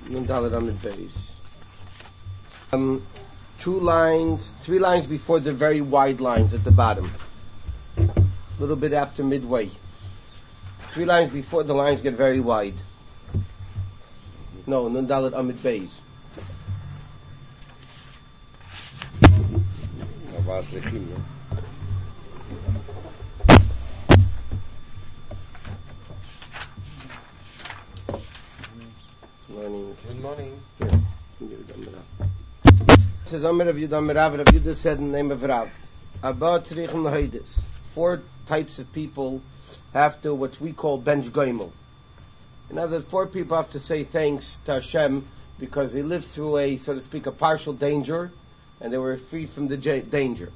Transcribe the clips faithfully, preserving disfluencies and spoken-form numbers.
Nun Dalet Amid Beis. Um, two lines, three lines before the very wide lines at the bottom. A little bit after midway. Three lines before the lines get very wide. No, Nun Dalet Amid Beis. Morning. Good morning. Yeah. It says Amir Rav Yudah Amir Rav. Rav Yudah said in the name of Rav, Abba Tzrichim Lahaydis. Four types of people have to what we call bench goimel. In other words, four people have to say thanks to Hashem because they lived through a, so to speak, a partial danger, and they were free from the j- danger.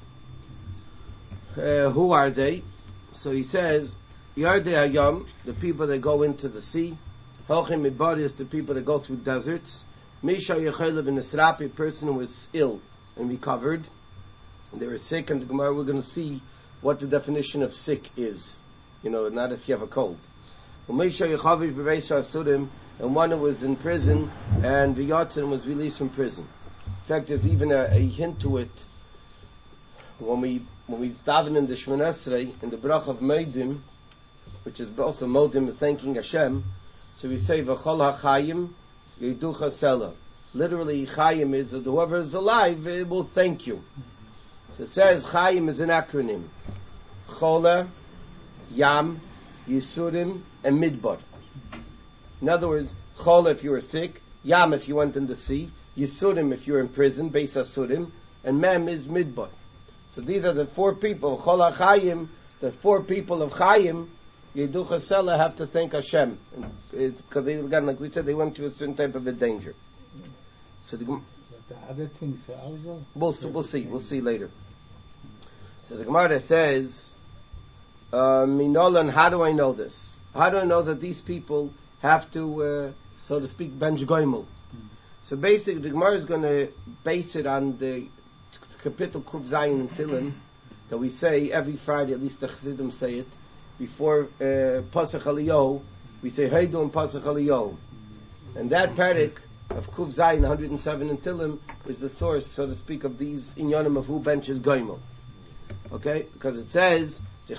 Uh, who are they? So he says, Yardei Hayam, the people that go into the sea. Holchim Midbaris, the people that go through deserts. Misha Yechelev in Israpi, a person who was ill and recovered. And they were sick, and the Gemara we're going to see what the definition of sick is. You know, not if you have a cold. Misha Yechavish B'Reisha Asurim, and one who was in prison, and V'yatzin was released from prison. In fact, there's even a, a hint to it when we when we daven in the Shemona Esrei, in the Brach of Modim, which is also Modim, thanking Hashem. So we say V'chol HaChayim Yiducha Sela. Literally, Chayim is that whoever is alive it will thank you. So it says Chayim is an acronym: Chola, Yam, Yisurim, and Midbar. In other words, Chola if you were sick, Yam if you went in the sea, Yisurim if you were in prison, Beis Asurim, and Mem is Midbar. So these are the four people. Chola Chayim, the four people of Chayim. Yeducha Sela have to thank Hashem because they got, like we said, they went through a certain type of a danger. So the, the other things also we'll we'll see we'll see later. So the Gemara says, "Minolan, how do I know this? How do I know that these people have to, uh, so to speak, bench goimel?" So basically, the Gemara is going to base it on the Kapitel Kuf Zayin and Tilim that we say every Friday. At least the Chassidim say it. Before uh, Pasach Aliyahu, we say Heidu and Pasach Aliyahu. And that parak of Kuv Zayin, one hundred seven in Tilim, is the source, so to speak, of these inyanim of who benches Goimel. Okay? Because it says, how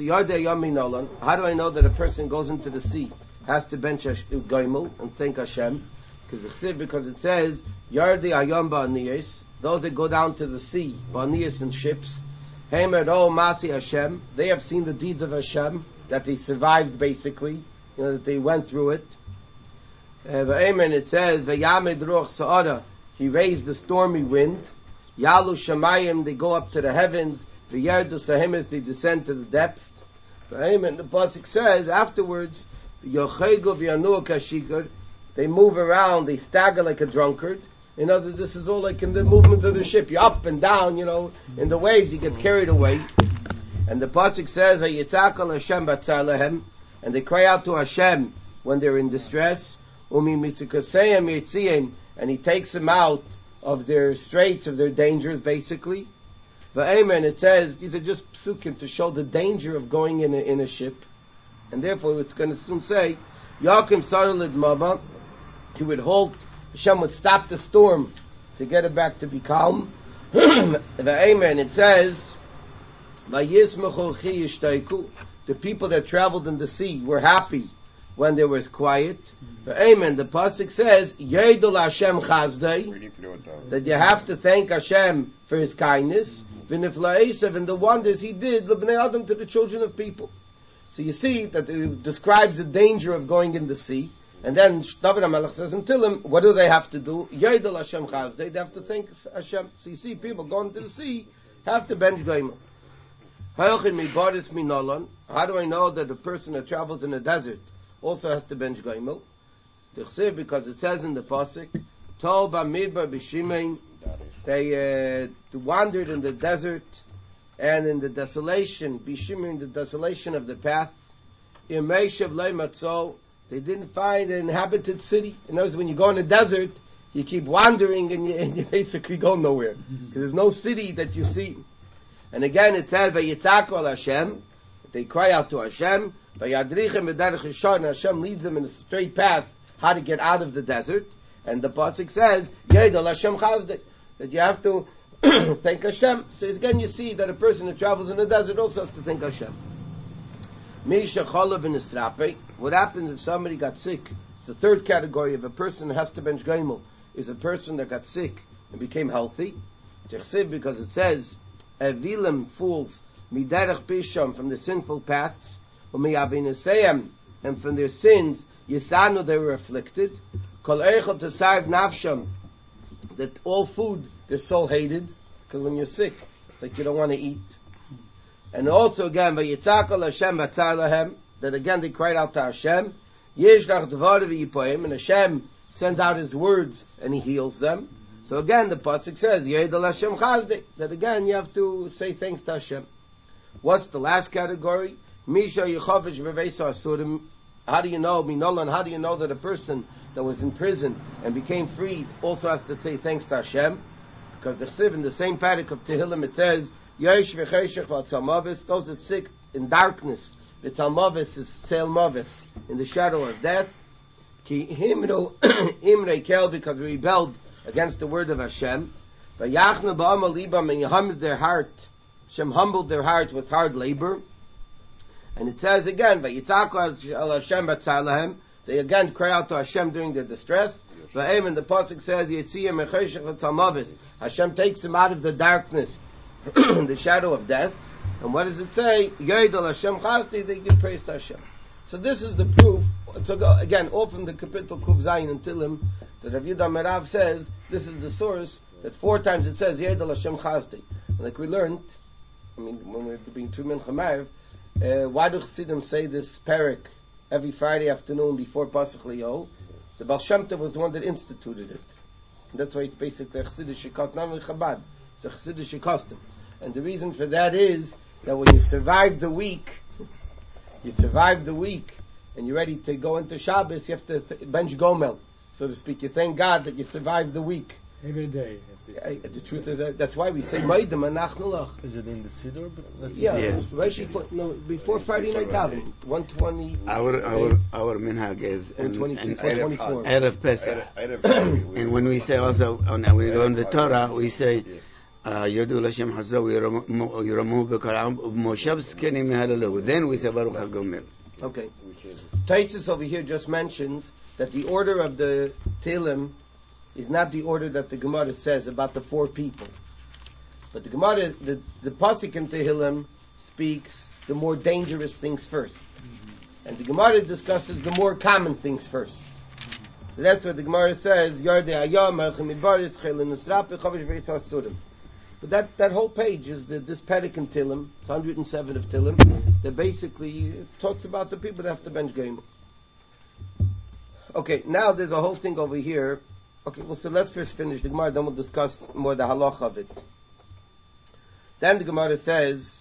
do I know that a person goes into the sea, has to bench Goimel and thank Hashem? Because it says, Yardei Hayam Ba'aniyos, those that go down to the sea, Ba'aniyos and ships, Masi Hashem. They have seen the deeds of Hashem, that they survived basically, you know, that they went through it. Uh, it says, V'yamed ruach sa'ara, he raised the stormy wind. Yalu shamayim, they go up to the heavens. V'yerdu sahimis, they descend to the depths. Amen. The pasuk says afterwards, Yochegu v'yanu kashigar, they move around, they stagger like a drunkard. In other words, this is all like in the movements of the ship. You're up and down, you know, in the waves, you get carried away. And the pasuk says, "Vayitzakal Hashem batzalahem," and they cry out to Hashem when they're in distress. Umi mitzukaseyim yitziyim, and He takes them out of their straits, of their dangers, basically. Va'amen, it says these are just psukim to show the danger of going in a, in a ship, and therefore it's going to soon say, "Yakim saralid mama," He would halt. Hashem would stop the storm to get it back to be calm. The Amen, it says, the people that traveled in the sea were happy when there was quiet. The Amen, the pasuk says, Yedul Hashem chazdei, that you have to thank Hashem for His kindness, and the wonders He did, l'bnei Adam, to the children of people. So you see that it describes the danger of going in the sea. And then David HaMelech says in Tilim, what do they have to do? Yedel Hashem Chaz. They have to thank Hashem. So you see, people going to the sea have to bench goimel. How do I know that a person that travels in a desert also has to bench goimel? Because it says in the pasuk, Tol b'midbar b'shimein, they uh, wandered in the desert and in the desolation, b'shimein, the desolation of the path. Imeshav le'matzo. They didn't find an inhabited city. In other words, when you go in a desert, you keep wandering and you, and you basically go nowhere. Because there's no city that you see. And again it says, Vayitzaku Hashem, they cry out to Hashem, Vayadrichem b'derech yishar, and Hashem leads them in a straight path, how to get out of the desert. And the pasuk says, Yedel Hashem Chazdei, that you have to thank Hashem. So again, you see that a person who travels in the desert also has to thank Hashem. Misha Cholav in Isrape. What happens if somebody got sick? It's the third category of a person who has to bench Gaimel, is a person that got sick and became healthy. Because it says, Evilim fools, Miderech Bisham, from the sinful paths, Umiyavinaseyam, and from their sins, Yisanu, they were afflicted. Kol Eichel Tesarv Nafsham, that all food their soul hated, because when you're sick, it's like you don't want to eat. And also again, Vayitzakol Hashem Batzar Lahem, that again they cried out to Hashem, Yishlach Dvar V'Yipoim, and Hashem sends out His words and He heals them. So again, the pasuk says, Yedel Hashem Chazdei, that again you have to say thanks to Hashem. What's the last category? Misha Yechovish V'Veisa Asurim. How do you know, Minolan, how do you know that a person that was in prison and became freed also has to say thanks to Hashem? Because the Chsiv, in the same parak of Tehillim, it says, Yesh v'cheshech v'atzalmavis, those that sick in darkness, v'atzalmavis is seilmavis, in the shadow of death, ki himru imrei kel, because we rebelled against the word of Hashem, v'yachnu ba'amal libam, and you humbled their heart, Hashem humbled their heart with hard labor, and it says again, v'yitzaku al Hashem batzar lahem, they again cry out to Hashem during their distress. And the pasuk says, Yitziyah mecheshech v'tzalmavis, Hashem takes them out of the darkness, the shadow of death. And what does it say? Yedel Hashem Chazdei, they give praise to Hashem. So this is the proof. So go, again, all from the Kapitel Kuv Zayin and Tilim, that Rav Yehuda Merav says, this is the source, that four times it says, Yedel Hashem Chazdei. And like we learned, I mean, when we're doing two Mincha Ma'ariv, uh, why do Chassidim say this parak every Friday afternoon before Pasach Liyol? The Baal Shem Tov was the one that instituted it. And that's why it's basically a Chassidish custom, not only Chabad, it's a Chassidish custom. And the reason for that is that when you survive the week, you survive the week, and you're ready to go into Shabbos, you have to th- bench Gomel, so to speak. You thank God that you survived the week. Every day. I, the truth is that that's why we say Maidim Anachnu Lach. Is it in the Siddur? Yeah, Yes. right before, no, before Friday night davening, one twenty. Our our our minhag is one and, twenty-two, and one twenty-four. Erev Pesach. And when we say also on when we learn the Torah, we say Yodul Hashem Hazav Yiramu Bekaram Moshav Skeni Mehalalu. Then we say Baruch HaGomer. Okay. Taisus over here just mentions that the order of the Tehillim is not the order that the Gemara says about the four people. But the Gemara, the, the Pasuk in Tehillim speaks the more dangerous things first. Mm-hmm. And the Gemara discusses the more common things first. Mm-hmm. So that's what the Gemara says, Yardei Hayam, Elchim Midbaris, Chelin Nisrapi, Chavish Veith HaSurim. But that, that whole page is the, this Perek in Tehillim, it's one hundred seven of Tehillim, that basically talks about the people that have to bench Geimer. Okay, now there's a whole thing over here. Okay, well, so let's first finish the Gemara, then we'll discuss more the halach of it. Then the Gemara says,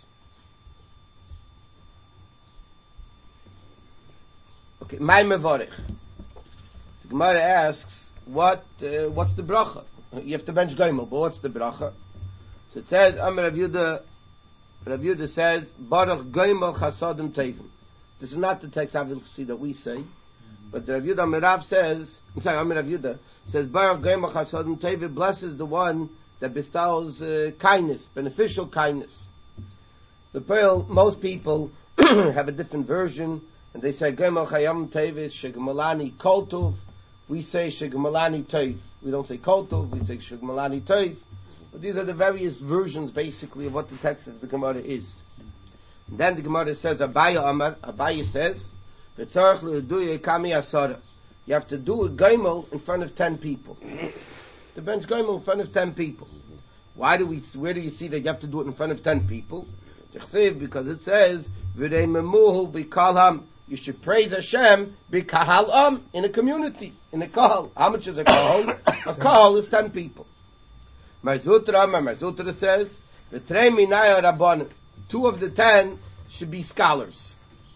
okay, my mevorich. The Gemara asks, what, uh, what's the bracha? You have to bench Geimer, but what's the bracha? So it says, Amar Rav Yehuda, Rav Yehuda says, Baruch Geimer Chasadim Tevim. This is not the text obviously that we say, but Rav Yehuda Merav says, I'm sorry, Amar Rav Yehuda says, Baruch Geimer Chasadim Tevim blesses the one that bestows uh, kindness, beneficial kindness. The pearl, most people have a different version, and they say Geimer Chayam Tevis Shegmalani Koltov. We say Shegmalani Tev. We don't say Koltov, we say Shegmalani Tev. But these are the various versions, basically, of what the text of the Gemara is. And then the Gemara says, Abaya Amar, Abaya says, V'tzarech le'uduye kami asara. You have to do a Geimel in front of ten people. The bench Geimel in front of ten people. Why do we, where do you see that you have to do it in front of ten people? Because it says, V'rei memuhu b'kalham. You should praise Hashem b'kahal am, in a community, in a kahal. How much is a kahal? A kahal is ten people. Marzutra Amar, Marzutra says, V'trei minaya rabbanim. Two of the ten should be scholars.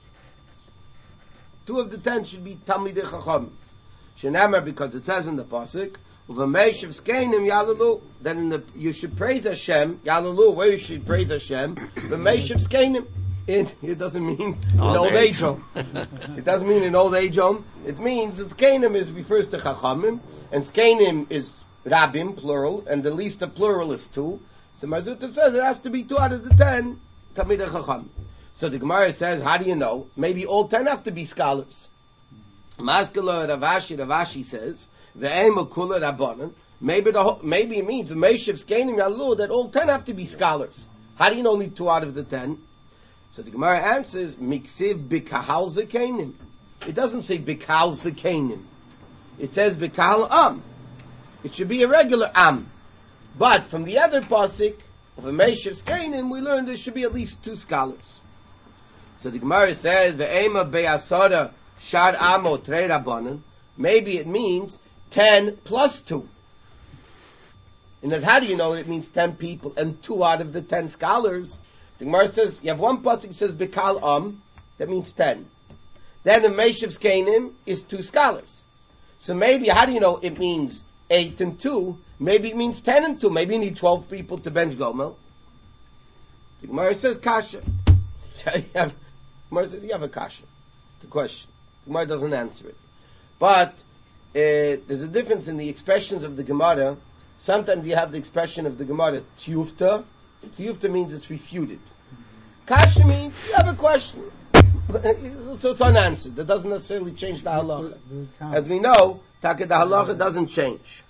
Two of the ten should be Talmidei Chacham. Shenamar, because it says in the pasuk, Uvameshiv skeinim yalalu. Then in the you should praise Hashem yalalu. Where you should praise Hashem? Uvameshiv skeinim, it, it doesn't mean in Old old age. age home. It doesn't mean in old age home. It means that Skanim is refers to Chachamim, and Skanim is Rabim, plural, and the least of plural is two. So Marzuta says it has to be two out of the ten Talmidei Chachamim. So the Gemara says, how do you know? Maybe all ten have to be scholars. Maskala Ravashi, Ravashi says, Ve'ema Kula Rabbanan. Maybe the whole, maybe it means the Meishav Skanim Yalu that all ten have to be scholars. How do you know only two out of the ten? So the Gemara answers, Miksiv Bikahal Zekanim. It doesn't say Bikahal Zekanim. It says Bikahal Am. It should be a regular Am. But from the other pasuk of a Meishav Skanim, we learned there should be at least two scholars. So the Gemara says, Ve'ema Be'asara Shad Amo Trei Rabbanan. Maybe it means ten plus two. And as how do you know it means ten people and two out of the ten scholars? The Gemara says, you have one pasuk that says Bikal Am, that means ten. Then the Meishav Skanim is two scholars. So maybe, how do you know it means eight and two? Maybe it means ten and two. Maybe you need twelve people to bench Gomel. The Gemara says Kasha. you have, Gemara says, you have a Kasha. It's a question. The Gemara doesn't answer it. But uh, there's a difference in the expressions of the Gemara. Sometimes you have the expression of the Gemara Tiyufta. Tiyufta means it's refuted. Kasha means you have a question. So it's unanswered. That doesn't necessarily change the halacha. As we know, Taka the halacha doesn't change.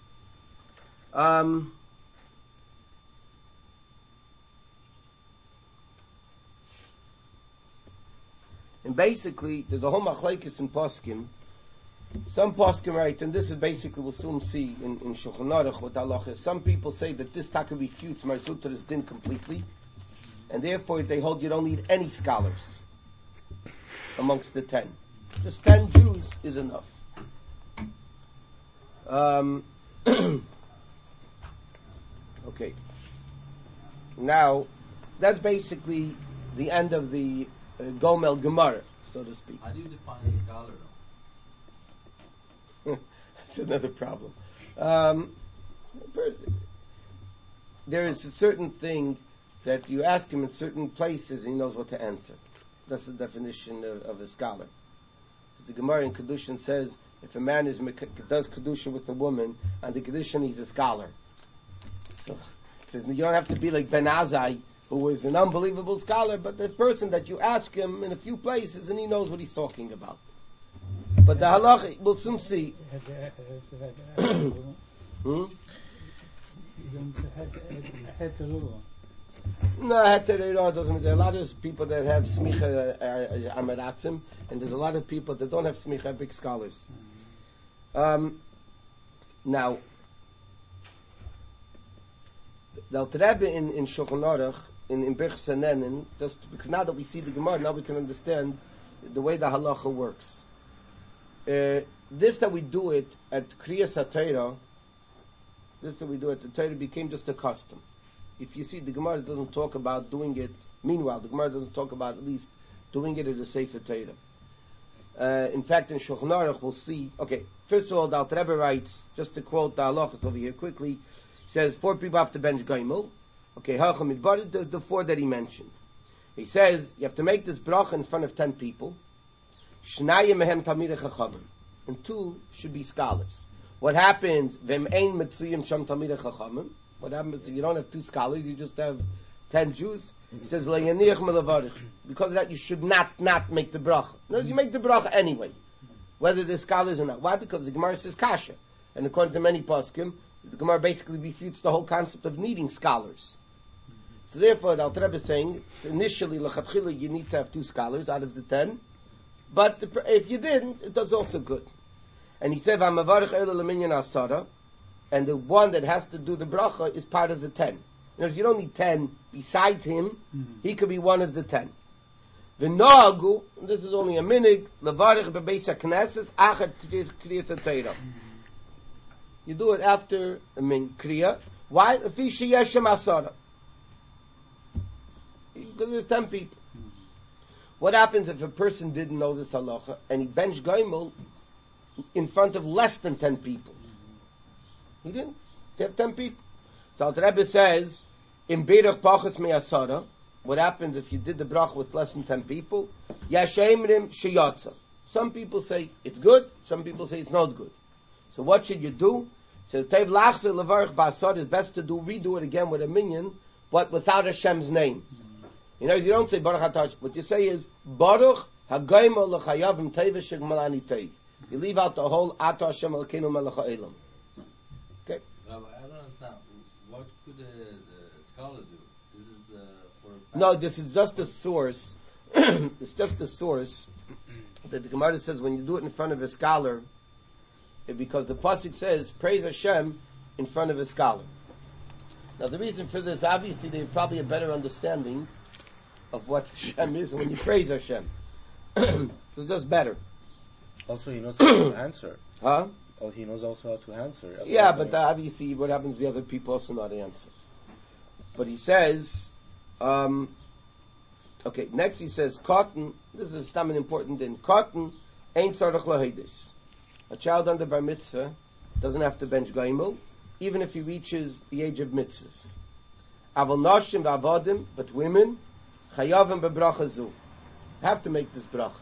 Um, and basically, there's a whole machlekes in poskim. Some poskim write, and this is basically we'll soon see in, in Shulchan Aruch what halacha is. Some people say that this taka refutes Marzutra's din completely, and therefore they hold you don't need any scholars amongst the ten. Just ten Jews is enough. Um, okay. Now, that's basically the end of the uh, Gomel Gemara, so to speak. How do you define a scholar, though? That's another problem. Um, there is a certain thing that you ask him in certain places and he knows what to answer. That's the definition of, of a scholar. The Gemara in Kedushin says if a man is does Kedushin with a woman, and the Kedushin he's a scholar. So, so you don't have to be like Ben Azai, who is an unbelievable scholar, but the person that you ask him in a few places and he knows what he's talking about. But the halacha, we'll soon see. hmm? No, heterero doesn't mean. There are a lot of people that have smicha amaratzim, and there's a lot of people that don't have smicha big scholars. Um, now, the Alter Rebbe in in Shulchan Aruch in in Birchas Hanenin, just because now that we see the Gemara, now we can understand the way the halacha works. Uh, this that we do it at Kriyas HaTorah, this that we do at the Torah became just a custom. If you see, the Gemara doesn't talk about doing it. Meanwhile, the Gemara doesn't talk about at least doing it at the Sefer Torah. Uh, in fact, in Shulchan Aruch, we'll see. Okay, first of all, the Alter Rebbe writes, just to quote the halachas over here quickly, he says four people have to bench Gaimel. Okay, Hacham Midbar, the, the four that he mentioned. He says you have to make this bracha in front of ten people. Shnayim mehem talmidei chachamim, and two should be scholars. What happens? V'em ein mitzuyim sham talmidei chachamim. What happens if you don't have two scholars? You just have ten Jews. He says le'yaniach melavarich. Because of that, you should not not make the bracha. In other words, you make the bracha anyway, whether they're scholars or not. Why? Because the Gemara says kasha, and according to many poskim, the Gemara basically refutes the whole concept of needing scholars. So therefore, the Alter Rebbe is saying initially lechatchila you need to have two scholars out of the ten. But if you didn't, it does also good. And he said, "V'amavarich ela leminyan asara," and the one that has to do the bracha is part of the ten. In other words, you don't need ten besides him; mm-hmm. He could be one of the ten. V'noagu, this is only a minig levarich bebeis hakneses achar kriyas HaTorah. You do it after I mean kriya. Why? Lefi sheyeshem asara, because there's ten people. What happens if a person didn't know this halacha and he benched Gaimel in front of less than ten people? He didn't. They have ten people. So Alter Rebbe says, in Beirach Pachas Me'asara, what happens if you did the bracha with less than ten people? Yashemrim sheyatza. Some people say it's good, some people say it's not good. So what should you do? So Tev Lachzer Levarich Ba'asad is best to do redo it again with a minyan, but without Hashem's name. You know, you don't say Baruch Hatash. What you say is Baruch Hagayma L'Chayavim Teiv Shegmalani Teiv. You leave out the whole Ata Hashem Elokeinu Melech Ha'olam. Okay. Rabbi, I don't understand. What could the, the scholar do? This is uh, for. No, this is just the source. It's just the source that the Gemara says when you do it in front of a scholar, it, because the pasuk says praise Hashem in front of a scholar. Now the reason for this, obviously, they have probably a better understanding of what Hashem is when you praise Hashem. So it's just better. Also, he knows how to answer. Huh? Oh, he knows also how to answer. Yeah, but uh, obviously, what happens? The other people also know how to answer. But he says, um, okay. Next, he says, cotton. This is an important thing. Cotton ain't tzarich lahedis. A child under bar mitzvah doesn't have to bench gaimel, even if he reaches the age of mitzvahs. Aval noshim v'avodim, but women chayavim bebracha zu have to make this bracha.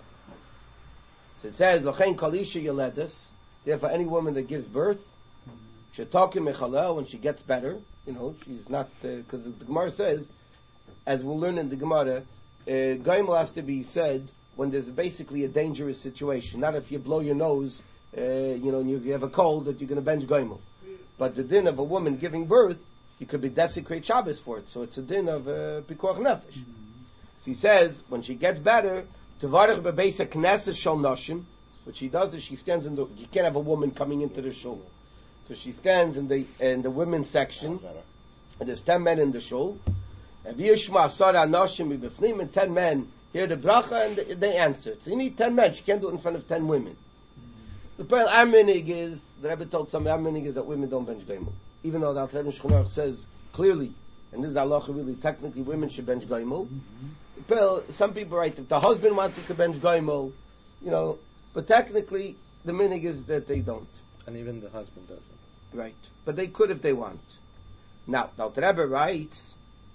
So it says, L'chein kol isha yeledes. Therefore, any woman that gives birth, shetakim mechalel, when she gets better, you know, she's not, because uh, the Gemara says, as we'll learn in the Gemara, uh, gaimel has to be said when there's basically a dangerous situation. Not if you blow your nose, uh, you know, and you have a cold that you're going to bench gaimel. But the din of a woman giving birth, you could be desecrate Shabbos for it. So it's a din of uh, pikuach nefesh. So he says, when she gets better, Tevarech bebeisa knesset shel noshim. What she does is she stands in the. You can't have a woman coming into the shul, so she stands in the in the women's section, and there's ten men in the shul. And v'yishma asara noshim mibifnim, and ten men hear the bracha and they, they answer. So you need ten men. She can't do it in front of ten women. The pearl our minig is the Rebbe told somebody our minig is that women don't bench gaimel, even though the Alter Rebbe Shulchan Aruch says clearly, and this is halacha really technically women should bench gaimel. Well, some people write if the husband wants to bench gaimel, you know, but technically the minig is that they don't. And even the husband doesn't. Right. But they could if they want. Now, now the Rebbe writes,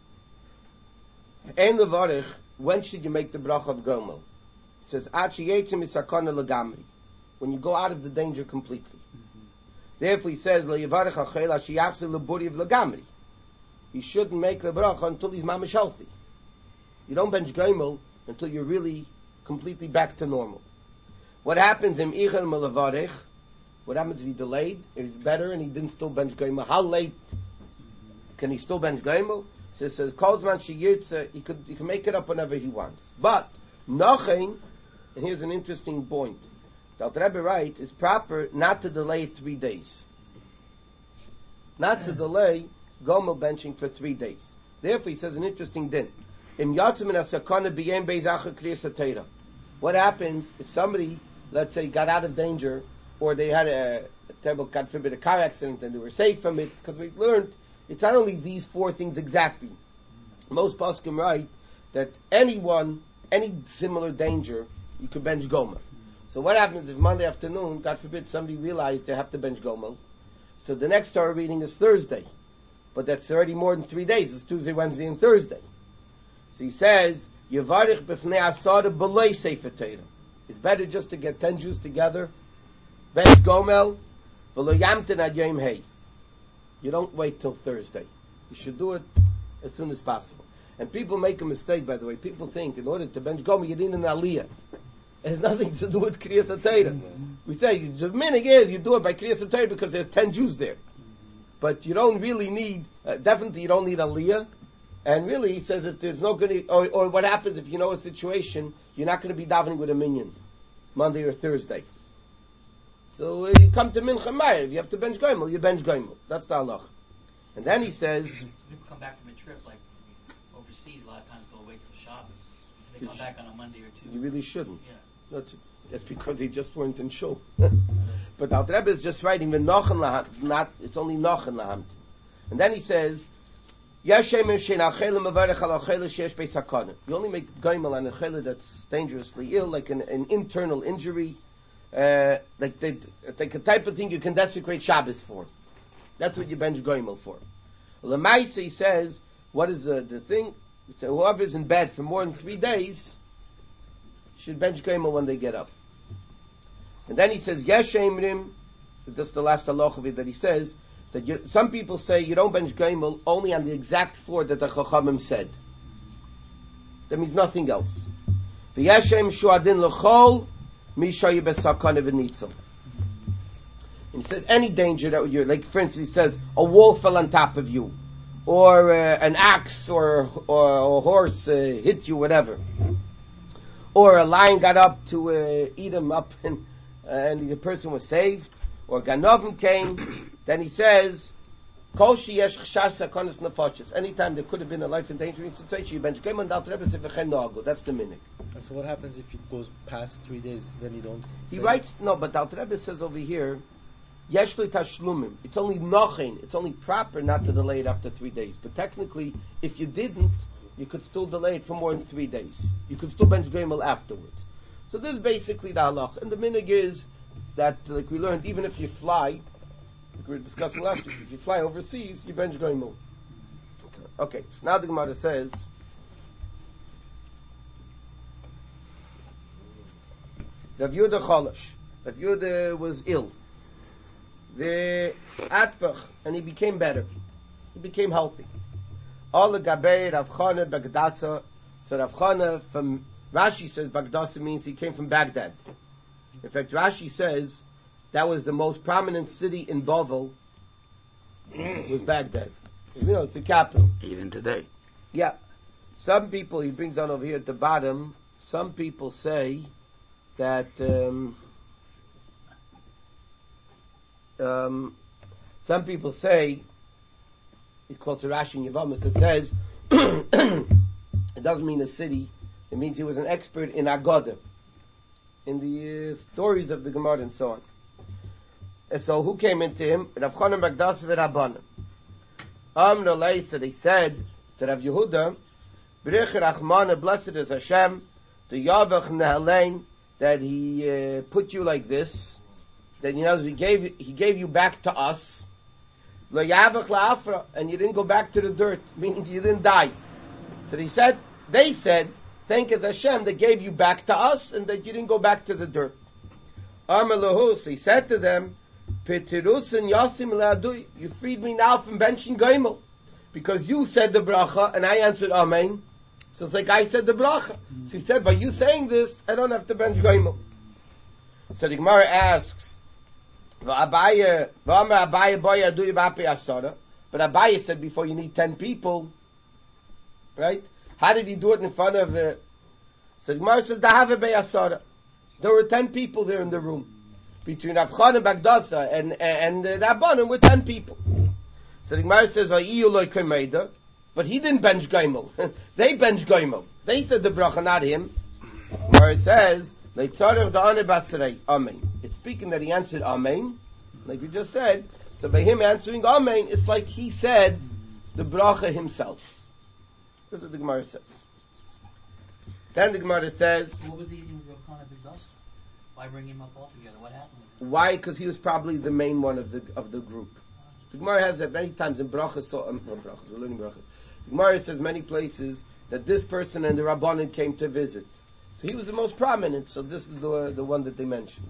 Ein levarich, when should you make the bracha of gaimel? It says, Achi yetzim misakana legamri, when you go out of the danger completely. Mm-hmm. Therefore he says, Le yevarich achel ashi yachzer leburi of legamri. He shouldn't make the bracha until he's mamish healthy. You don't bench gaimel until you're really completely back to normal. What happens in Icher Malavarech? What happens if he delayed? If he's better and he didn't still bench gaimel. How late can he still bench gaimel? So it says, Kolzman Shiyirtze, he could he can make it up whenever he wants. But Nochein, and here's an interesting point. The Alter Rebbe writes, it's proper not to delay three days. Not to delay gaimel benching for three days. Therefore, he says an interesting din. What happens if somebody, let's say, got out of danger, or they had a, a terrible, God forbid, a car accident, and they were safe from it? Because we learned it's not only these four things exactly. Most poskim write that anyone, any similar danger, you could bench goma. So what happens if Monday afternoon, God forbid, somebody realized they have to bench goma? So the next Torah reading is Thursday, but that's already more than three days. It's Tuesday, Wednesday, and Thursday. So he says, Yevarich b'fnei asada b'lei sefer Torah. It's better just to get ten Jews together, bench gomel, v'lo yamten ad yom hey. You don't wait till Thursday. You should do it as soon as possible. And people make a mistake, by the way. People think in order to bench gomel, you need an aliyah. It has nothing to do with Kriyas HaTorah. Mm-hmm. We say, the minig is, you do it by Kriyas HaTorah because there are ten Jews there. Mm-hmm. But you don't really need, uh, definitely you don't need aliyah. And really, he says if there's no good, or, or what happens if you know a situation, you're not going to be davening with a minyan Monday or Thursday. So uh, you come to Mincha Meir. If you have to bench gaimel, you bench gaimel. That's the halach. And then he says, people come back from a trip, like overseas. A lot of times they'll wait till Shabbos. They come back on a Monday or two. You really shouldn't. Yeah. That's, that's because they just weren't in shul. But the Alter Rebbe is just writing the nochen lahamt. Not it's only nochen lahamt. And then he says. You only make gaimel on a chela that's dangerously ill, like an, an internal injury, uh, like, they, like a type of thing you can desecrate Shabbos for. That's what you bench gaimel for. Lemaisa, he says, what is the, the thing? So whoever's in bed for more than three days should bench Gomel when they get up. And then he says, Yesh Emrim, that's the last halacha of it that he says, that you, some people say you don't bench Gomel only on the exact floor that the Chachamim said. That means nothing else. V'yesh em shuadin l'chol, mishayu b'sakana v'nitzel. And he says, any danger that you're, like for instance, he says, a wall fell on top of you, or uh, an axe or, or a horse uh, hit you, whatever. Or a lion got up to uh, eat him up and, uh, and the person was saved. Or Ganovim came, then he says, Kol sheyesh chashash sakonas nefashos. Anytime there could have been a life endangering situation, you bench Gomel Dal Rebbe Sefechen Noagu. That's the minhag. And so what happens if it goes past three days, then you don't... He say writes, no, but Dal Rebbe says over here, Yesh li tashlumim. It's only nochen. It's only proper not to delay it after three days. But technically, if you didn't, you could still delay it for more than three days. You could still bench Gomel afterwards. So this is basically the halach. And the minhag is that, like we learned, even if you fly, like we were discussing last week, if you fly overseas, you bench Gomel. Okay, so now the Gemara says, Rav Yehuda Cholosh. Rav Yehuda was ill. The Atbach, and he became better. He became healthy. All the Gabei Rav Chana Bagdasa. So Rav Chana from Rashi says Bagdasa means he came from Baghdad. In fact, Rashi says that was the most prominent city in Bavel. Was Baghdad. You know, it's the capital. Even today. Yeah. Some people, he brings on over here at the bottom, some people say that um, um, some people say, he calls it Rashi in Yevamos, it says it doesn't mean a city, it means he was an expert in Agoda, in the uh, stories of the Gemara and so on. And so who came into him? Rav Chanan Bagdas v'Rabbanan. Amr Alei, so they said to Rav Yehuda, B'rich Rachmana, blessed is Hashem, the Yavach Nehalein, that he uh, put you like this, that you know he gave he gave you back to us, Lo Yavach La'afra, and you didn't go back to the dirt, meaning you didn't die. So they said, they said, thank us Hashem that gave you back to us, and that you didn't go back to the dirt. Amr Lahu, so he said to them, Petirus and Yasim La'adui, you freed me now from benching Gomel, because you said the bracha, and I answered Amen. So it's like I said the bracha. So he said, by you saying this, I don't have to bench Gomel. So the Gemara asks, V'Abaye, V'Amar Abaye boy adu yibapi asara. But Abaye said before you need ten people, right? How did he do it in front of? Uh, so the Gemara says, Dahave be asara. There were ten people there in the room between Rav Chanan and Bagdasa and and uh, Rabbanan were ten people. So the Gemara says, Va'iyu loy k'meida. But he didn't bench Gomel. They bench Gomel. They said the bracha, not him. Where it says, Amen. It's speaking that he answered Amen, like we just said. So by him answering Amen, it's like he said the bracha himself. That's what the Gemara says. Then the Gemara says, What was the eating with Rav Chanan Bagdasa? Why bring him up altogether? What happened with him? why? Because he was probably the main one of the of the group. The Gemara has that many times in brachas. So, um, not brachas, we're learning brachas. The Gemara says many places that this person and the Rabbanan came to visit. So he was the most prominent, so this is the the one that they mentioned.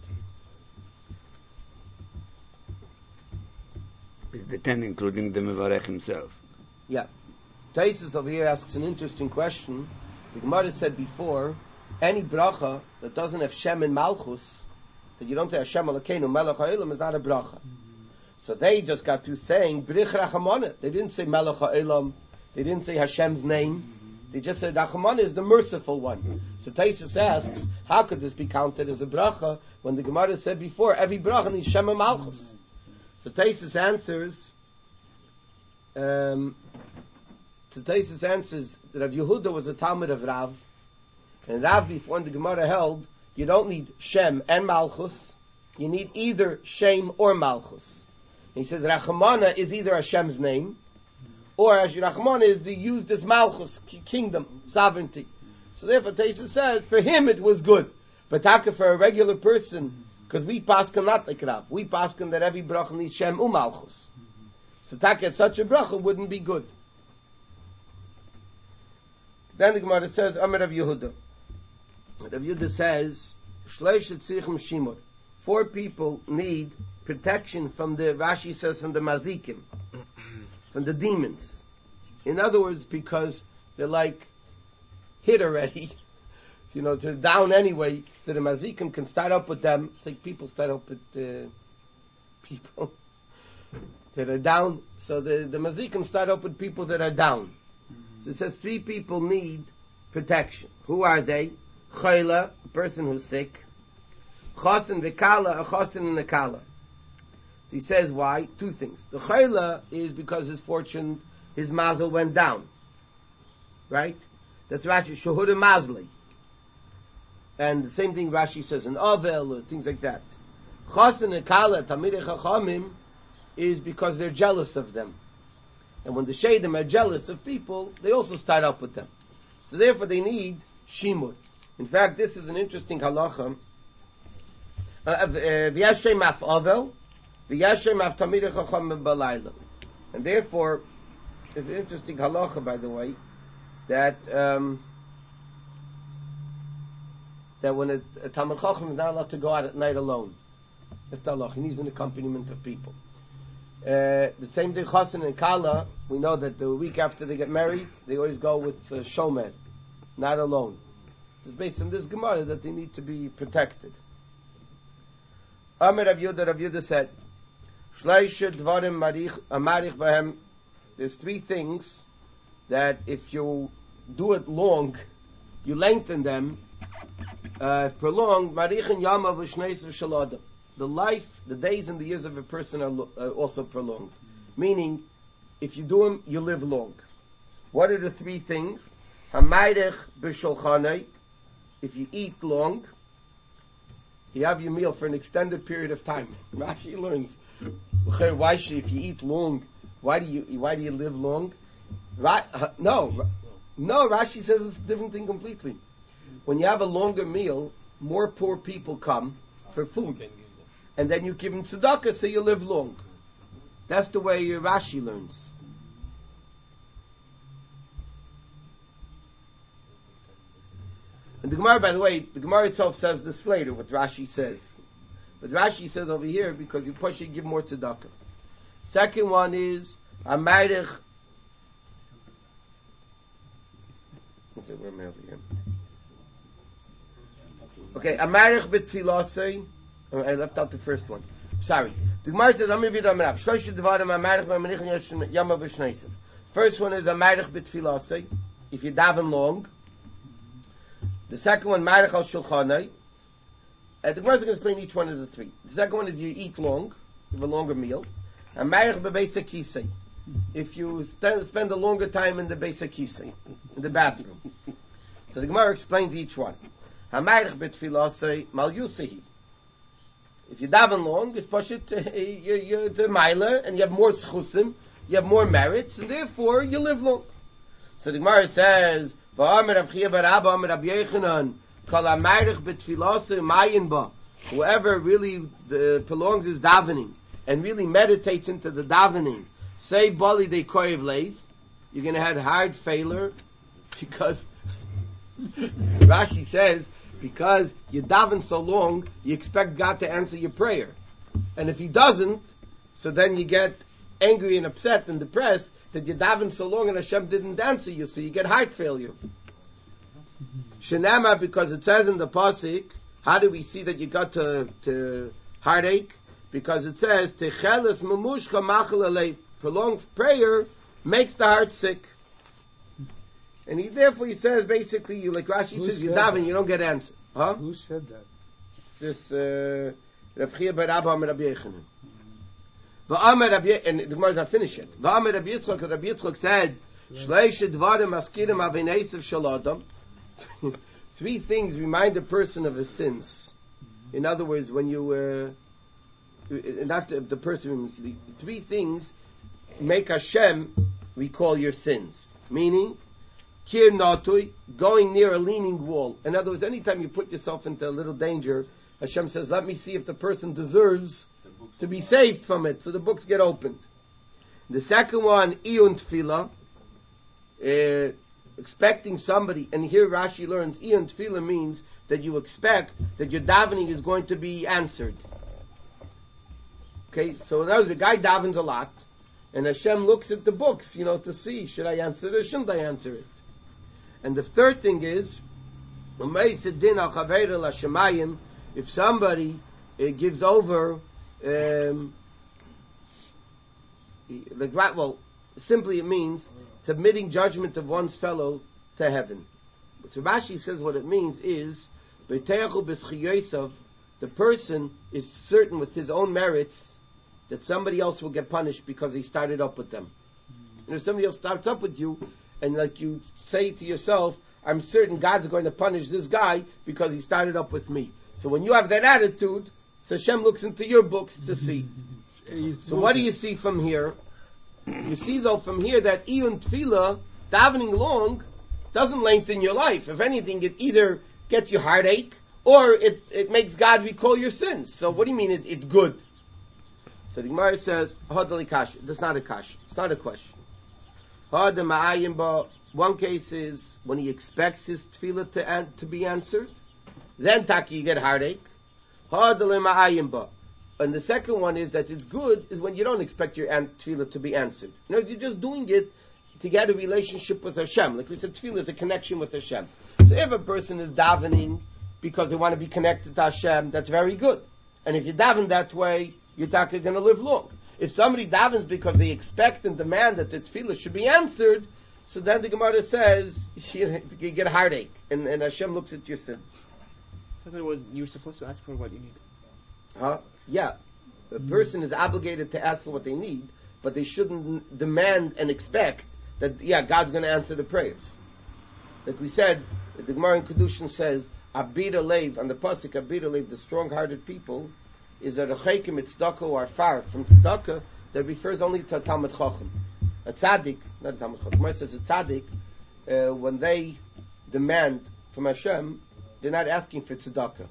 Is the ten including the Mevarech himself? Yeah. Taisus over here asks an interesting question. The Gemara said before, any bracha that doesn't have Shem and Malchus, that you don't say Hashem Elokeinu Melech HaOlam, is not a bracha. Mm-hmm. So they just got through saying Brich Rachamana. They didn't say Melech HaOlam. They didn't say Hashem's name. Mm-hmm. They just said Rachamana is the merciful one. Mm-hmm. So Taisus asks, how could this be counted as a bracha when the Gemara said before every bracha needs Shem and Malchus? Mm-hmm. So Taisus answers, um, so Taisus answers that Rav Yehuda was a Talmud of Rav, and Rav before the Gemara held, you don't need Shem and Malchus, you need either Shem or Malchus. And he says Rachamana is either Hashem's name, or Rachamana is the used as Malchus, kingdom, sovereignty. So therefore Taisus says, for him it was good, but taka for a regular person, because we paskin not like Rav, we paskin that every bracha needs Shem or Malchus. So taka such a bracha wouldn't be good. Then the Gemara says, Amar Rav Yehuda. Rav Yehuda says, Shleishet Tzrichim Shimur. Four people need protection from the, Rashi says, from the mazikim, from the demons. In other words, because they're like hit already, you know, they're down anyway, so the mazikim can start up with them. It's like people start up with uh, people that are down. So the, the mazikim start up with people that are down. So it says three people need protection. Who are they? Chayla, a person who's sick. Chosin v'kala, a chosin and a kala. So he says why? Two things. The chayla is because his fortune, his mazel went down. Right? That's Rashi, Shehuda Mazli. And the same thing Rashi says in Ovel, things like that. Chosin and kala, Talmidei Chachamim, is because they're jealous of them. And when the Sheidim are jealous of people, they also start up with them. So therefore they need Shimur. In fact, this is an interesting halacha. V'yashem af Ovel, v'yashem af Talmidei Chachamim b'layla. And therefore, it's an interesting halacha, by the way, that um, that when a, a Talmid Chacham is not allowed to go out at night alone. That's the halacha. He needs an accompaniment of people. Uh, the same thing, Chosin and Kala, we know that the week after they get married, they always go with uh, Shomer, not alone. It's based on this Gemara that they need to be protected. Amar Rav Yehuda, Rav Yehuda said, Shleisha dvarim marich amarich bahem. There's three things that if you do it long, you lengthen them, uh, prolonged, marichin yama v'shneis v'shalada. The life, the days and the years of a person are lo- uh, also prolonged. Meaning, if you do them, you live long. What are the three things? Hamayich b'sholchanei. If you eat long, you have your meal for an extended period of time. Rashi learns. Why should, if you eat long, why do you why do you live long? Right? Uh, no, no. Rashi says it's a different thing completely. When you have a longer meal, more poor people come for food, and then you give them tzedakah, so you live long. That's the way Rashi learns. And the Gemara, by the way, the Gemara itself says this later, what Rashi says. But Rashi says over here, because you push, you give more tzedakah. Second one is, Amarich. Let's see, where am I over here? Okay, Amarich b'tfilasei. I left out the first one. Sorry. The Gemara says, Amir v'yid Amarach. Shlosh dvarim Amarich b'manichin yama v'shneisiv. First one is Amarich b'tfilasei. If you daven long. The second one, Marich al Shulchanai. Uh, the Gemara is going to explain each one of the three. The second one is you eat long, you have a longer meal. And Marich bebeisa kisei. If you st- spend a longer time in the beisa kisei, in the bathroom. So the Gemara explains each one. Hamarich betfilasei mal yusehi. If you daven long, it's push it to you're, you're to Meiler, and you have more schusim, you have more merits, and therefore you live long. So the Gemara says, V'amar Rav Chiya bar Abba, Amar Rabbi Yochanan, Kol hamarich betfilasei mayin ba. Whoever really uh, prolongs his davening and really meditates into the davening, say bali de koyev leiv, you're going to have hard failure, because Rashi says, because you daven so long, you expect God to answer your prayer. And if he doesn't, so then you get angry and upset and depressed that you daven so long and Hashem didn't answer you, so you get heart failure. Shenama, because it says in the pasuk, how do we see that you got to, to heartache? Because it says, Techeles mamushcha machal aleif. Prolonged prayer makes the heart sick. And he, therefore he says, basically, you like Rashi Who says, you said daven, that? you don't get answer. Huh? Who said that? This, uh, Rav Chiya bar Abba Amar Rabbi Yochanan. V'amar Rabbi, and the Gemara is not finished yet. V'amar Rabbi Yitzchak, Rabbi Yitzchak said, Shleish dvarim maskirim avineisav shel adam. Three things remind a person of his sins. In other words, when you, uh, not the, the person, the three things make Hashem recall your sins. Meaning, kir natui, going near a leaning wall. In other words, anytime you put yourself into a little danger, Hashem says, let me see if the person deserves to be saved from it. So the books get opened. The second one, iyun tefillah, uh, expecting somebody, and here Rashi learns, Ian Tefillah means that you expect that your davening is going to be answered. Okay, so in other words, the guy davens a lot, and Hashem looks at the books, you know, to see, should I answer it or shouldn't I answer it? And the third thing is, if somebody uh, gives over, um, like, well, simply it means submitting judgment of one's fellow to heaven. So Rashi says what it means is, the person is certain with his own merits that somebody else will get punished because he started up with them. You know, somebody else starts up with you, and like you say to yourself, I'm certain God's going to punish this guy because he started up with me. So when you have that attitude, so Hashem looks into your books to see. So what do you see from here? You see though from here that Iyun Tefillah, davening long, doesn't lengthen your life. If anything, it either gets you heartache or it, it makes God recall your sins. So what do you mean it, it's good? So the Gemara says, Hadali Kash. That's not a kash. It's not a question. One case is when he expects his tefillah to, an, to be answered. Then taki you get heartache. And the second one is that it's good is when you don't expect your tefillah to be answered. You know, you're just doing it to get a relationship with Hashem. Like we said, tefillah is a connection with Hashem. So if a person is davening because they want to be connected to Hashem, that's very good. And if you daven that way, you're going to live long. If somebody davens because they expect and demand that the tefillah should be answered, so then the Gemara says you get a heartache, and, and Hashem looks at your sins. So in other words, you're supposed to ask for what you need. Huh? Yeah. A person is obligated to ask for what they need, but they shouldn't demand and expect that, yeah, God's going to answer the prayers. Like we said, the Gemara in Kedushin says, Abida Lev, on the Pasuk, Abida Lev, the strong-hearted people, is that a chaykim, it's tzedakah or far. From tzedakah, that refers only to a Talmud Chacham. A tzaddik, not a Talmud Chacham, Gemara says a tzaddik, uh, when they demand from Hashem, they're not asking for tzedakah.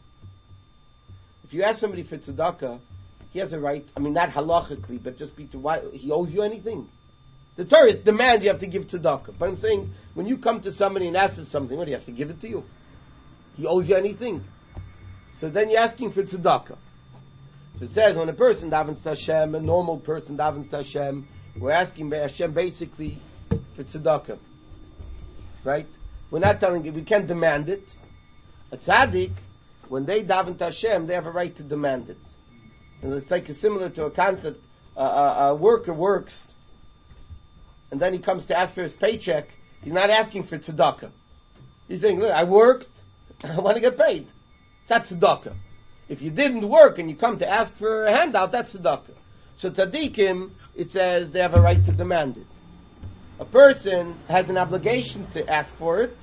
If you ask somebody for tzedakah, he has a right, I mean not halachically, but just be to why he owes you anything. The Torah demands you have to give tzedakah. But I'm saying, when you come to somebody and ask for something, what, he has to give it to you? He owes you anything. So then you're asking for tzedakah. So it says, when a person davens to Hashem, a normal person davens to Hashem, we're asking Hashem basically for tzedakah. Right? We're not telling it, we can't demand it. A tzaddik, when they daven to Hashem, they have a right to demand it. And it's like similar to a concept, uh, a, a worker works, and then he comes to ask for his paycheck, he's not asking for tzedakah. He's saying, look, I worked, I want to get paid. It's not tzedakah. If you didn't work and you come to ask for a handout, that's tzedakah. So tzaddikim, it says they have a right to demand it. A person has an obligation to ask for it,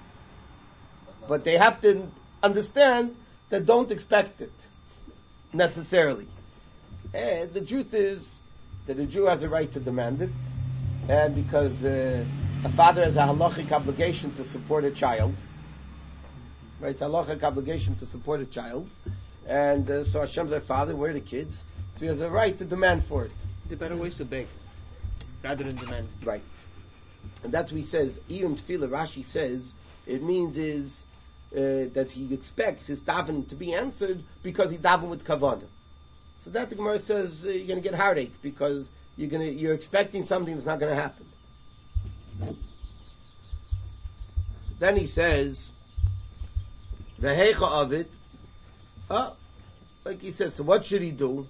but they have to understand that don't expect it necessarily. And the truth is that a Jew has a right to demand it, and because uh, a father has a halachic obligation to support a child, right? It's a halachic obligation to support a child, and uh, so Hashem's our father, we're the kids, so he has a right to demand for it. The better way is to beg, rather than demand. Right. And that's what he says, Iyun Tefillah, Rashi says, it means is uh, that he expects his davening to be answered because he davened with kavanah. So that the Gemara says uh, you're going to get heartache because you're going to you're expecting something that's not going to happen. Then he says the heicha of it. Oh, like he says, so what should he do?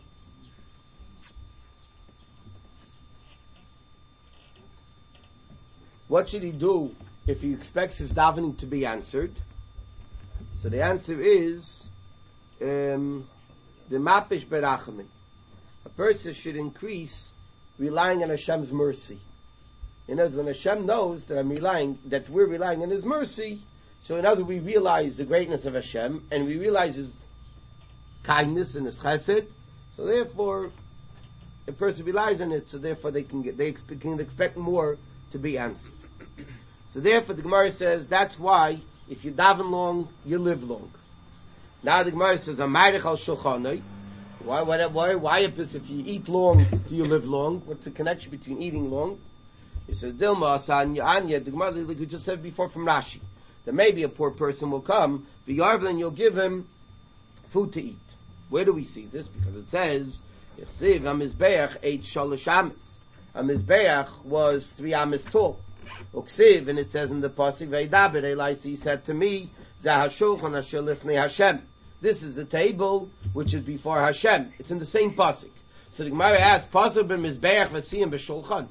What should he do if he expects his davening to be answered? So the answer is um, the mapish berachamim. A person should increase relying on Hashem's mercy. In other words, when Hashem knows that I'm relying, that we're relying on His mercy, so in other words, we realize the greatness of Hashem and we realize His kindness and His chesed. So therefore, a person relies on it. So therefore, they can get they expect, can expect more to be answered. So therefore, the Gemara says that's why if you daven long, you live long. Now the Gemara says, "Amayich al shulchanoi." Why? Why? Why? Why? If you eat long, do you live long? What's the connection between eating long? He says, Dilma Asa Anya, the Gemara, like we just said before from Rashi, that maybe a poor person will come, v'yarvlin, you'll give him food to eat. Where do we see this? Because it says, Yichsiv HaMizbeach ate shalosh amis. A Mizbeach was three amis tall. Uksiv, and it says in the pasuk, Veidaber Elai, he said to me, Zah HaShulchan Asher Lifnei Hashem. This is the table which is before Hashem. It's in the same pasuk. So the Gemara asks, pasuk b'Mizbeach v'siyim b'Shulchan.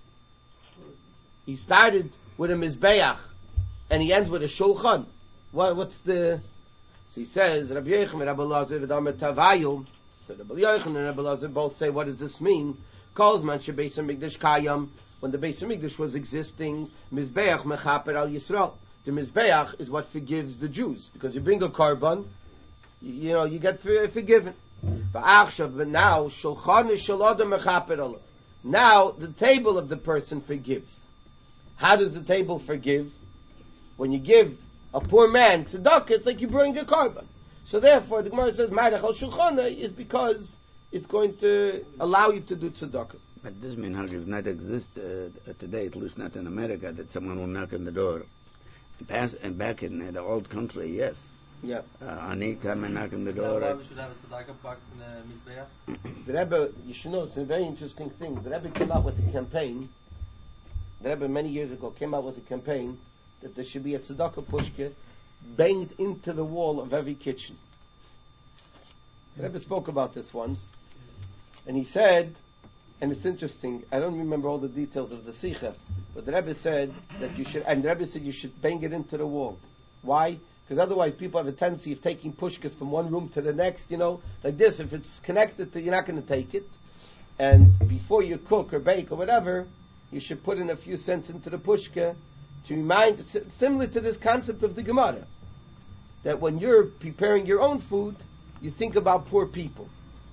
He started with a Mizbeach, and he ends with a Shulchan. What, what's the... So he says, Rabbi Yochanan and Rabbi Elazar v'damar Tavayu. So Rabbi Yochanan and Rabbi Elazar both say, what does this mean? Calls man shebeis hamikdash kayam. When the Beis Hamikdash was existing, Mizbeach mechaper al Yisrael. The Mizbeach is what forgives the Jews. Because you bring a korban, you, you know, you get forgiven. But now, Shulchan is Shalodam mechaper al. Now, the table of the person forgives. How does the table forgive? When you give a poor man tzedakah, it's like you bring a korban. So therefore, the Gemara says, Ma'arech al Shulchan is because it's going to allow you to do tzedakah. But this minhag does not exist uh, today, at least not in America, that someone will knock on the door. Pass, and back in uh, the old country, yes. Yeah. Uh, Ani come and knock on the Is that door. why we should have a tzedakah box in the Mizbeach? The Rebbe, you should know, it's a very interesting thing. The Rebbe came out with a campaign. The Rebbe many years ago came out with a campaign that there should be a tzedakah pushka banged into the wall of every kitchen. The Rebbe spoke about this once, and he said, and it's interesting, I don't remember all the details of the Sikha, but the Rebbe said that you should, and the Rebbe said you should bang it into the wall. Why? Because otherwise people have a tendency of taking pushkas from one room to the next, you know, like this. If it's connected to, you're not going to take it. And before you cook or bake or whatever, you should put in a few cents into the pushka to remind, similar to this concept of the Gemara, that when you're preparing your own food, you think about poor people.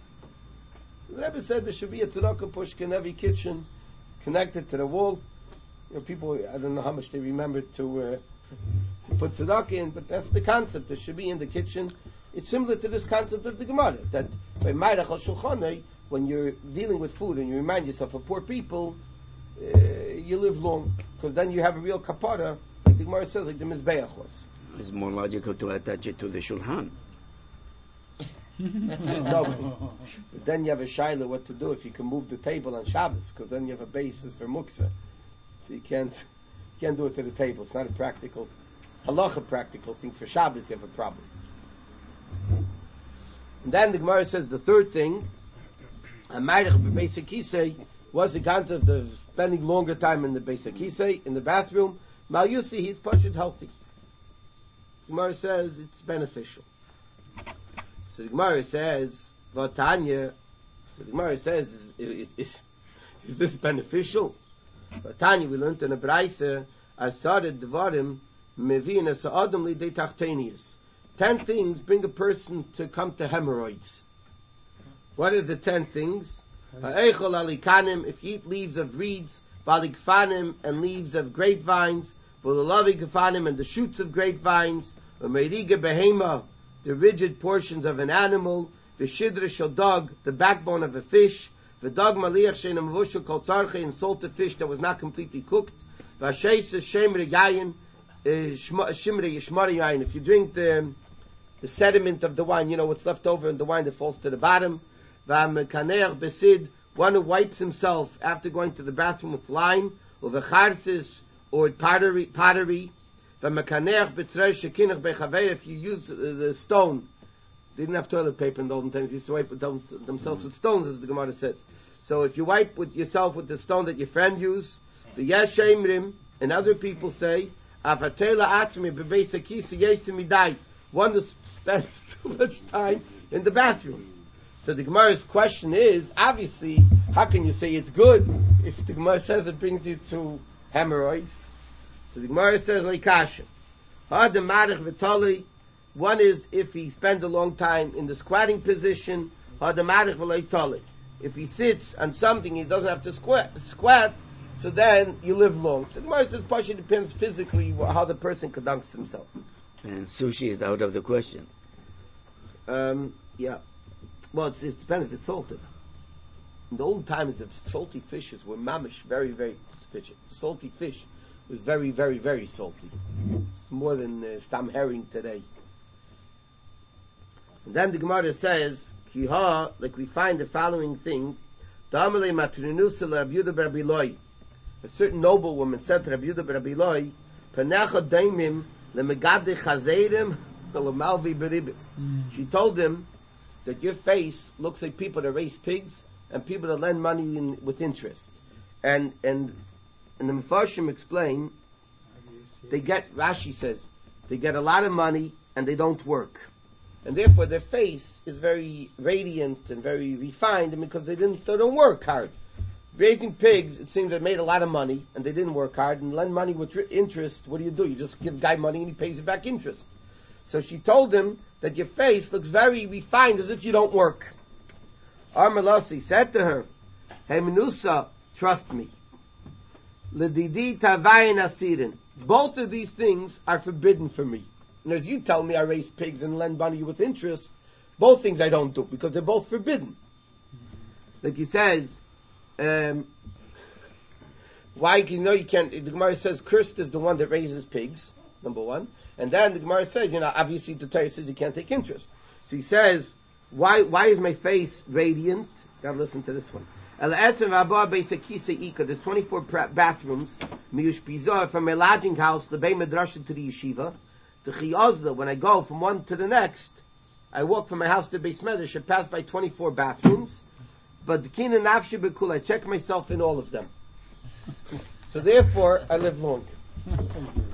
The Rebbe said there should be a tzedakah pushka in every kitchen, connected to the wall. You know, people, I don't know how much they remember to, uh, to put tzedakah in, but that's the concept. There should be in the kitchen. It's similar to this concept of the Gemara, that by Ma'arech al Shulchan, when you're dealing with food and you remind yourself of poor people, uh, you live long, because then you have a real kapara, like the Gemara says, like the Mizbeach was. It's more logical to attach it to the Shulchan. No, but then you have a shaila what to do if you can move the table on Shabbos, because then you have a basis for muksa. So you can't you can't do it to the table. It's not a practical halacha practical thing. For Shabbos you have a problem. And then the Gemara says the third thing, a ma'arech b'beis hakisei, was the concept of spending longer time in the beis hakisei, in the bathroom. Mal yusi, he's pashut healthy. The Gemara says it's beneficial. So the Gemara says, Vatanya, so the Gemara says, is, is, is, is this beneficial? Vatanya, we learned in a Braisa, I started Devarim, Mevin as Adam li de tachtenius. Ten things bring a person to come to hemorrhoids. What are the ten things? Ha'echol alikanim, if you eat leaves of reeds, valikfanim, and leaves of grapevines, v'lalavi kafanim, and the shoots of grapevines, v'meiriga behema, the rigid portions of an animal, the shidra shel dog, the backbone of a fish, the dog maliach shein mavushel kol tzarche, and salted fish that was not completely cooked, v'asheis shemre yayin, shimre yishmari yayin. If you drink the the sediment of the wine, you know what's left over in the wine that falls to the bottom. V'amekaneach besid, one who wipes himself after going to the bathroom with lime, or v'charsis, or pottery, pottery. If you use uh, the stone, they didn't have toilet paper in the olden times, they used to wipe them, themselves with stones, as the Gemara says. So if you wipe with yourself with the stone that your friend used, the Yeshemrim, and other people say, one who spends too much time in the bathroom. So the Gemara's question is, obviously, how can you say it's good if the Gemara says it brings you to hemorrhoids? So the Gemara says, Leikasha. One is if he spends a long time in the squatting position. If he sits on something, he doesn't have to squat, squat so then you live long. So the Gemara says, partially depends physically how the person conducts himself. And sushi is out of the question. Um, yeah. Well, it's, it depends if it's salted. In the old times, if salty fishes were mamish, very, very pitcher. Salty fish was very, very, very salty. It's more than uh, stam herring today. And then the Gemara says, Kiha, like we find the following thing, Da'amalei matrinusa Rabbi Yehuda bar Rabbi Eloi. A certain noblewoman said to Rabbi Yehuda bar Rabbi Eloi, Panecha daimim lemegade chazeirim lemalvi beribis. She told him that your face looks like people that raise pigs and people that lend money in, with interest. And and and the Mefarshim explain, they get, Rashi says, they get a lot of money and they don't work. And therefore their face is very radiant and very refined, and because they didn't, they don't work hard. Raising pigs, it seems they made a lot of money and they didn't work hard, and lend money with interest, what do you do? You just give the guy money and he pays you back interest. So she told him that your face looks very refined as if you don't work. Armalasi said to her, Hey Menusa, trust me. Ledidi tavayin asirin. Both of these things are forbidden for me. And as you tell me I raise pigs and lend money with interest, both things I don't do because they're both forbidden. Like he says, um, why, you know, you can't, the Gemara says cursed is the one that raises pigs, number one. And then the Gemara says, you know, obviously the Torah says you can't take interest. So he says, why, why is my face radiant? Gotta listen to this one. There's twenty-four bathrooms, from my lodging house, the Beit Midrash to the yeshiva. To Chiyazda, when I go from one to the next, I walk from my house to Beis Medrash, I pass by twenty-four bathrooms, but Kina Nafshi Bekul, I check myself in all of them. So therefore, I live long.